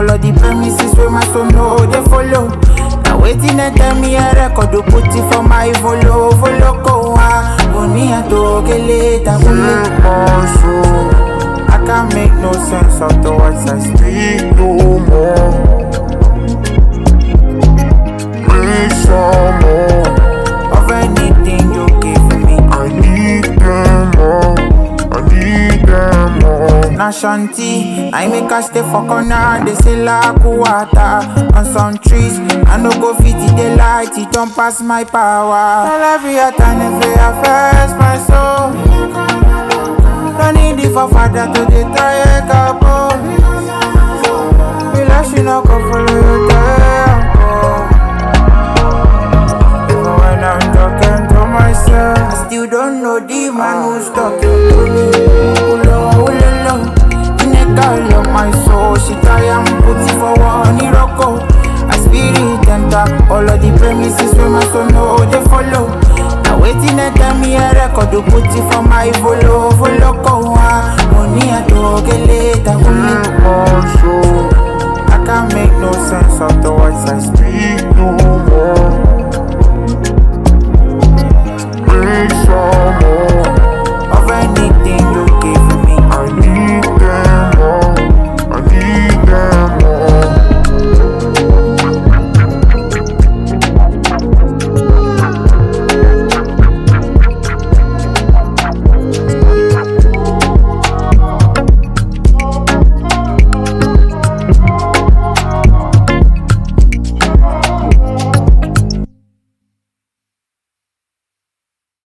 All of the premises where my son know they follow. Now waiting and tell me a record to put it for my volo go me a dog later. I can't make no sense of the words I speak no more. Make some more of anything you give me. I need them all. I need them all. Na shanty, I make a stay for corner. They say la kuata on some trees. I no go fit the light, it don't pass my power. Tell every time if I affect my soul. Don't need it for father to the try a couple. Relax, you no go follow your tempo. Even when I'm talking to myself, I still don't know the man who's talking to me. Girl of my soul, she try and put it for one Iroko. I spirit enter all of the premises where my son know they follow. Now waiting and tell me a record to put it for my volo go money a dog later.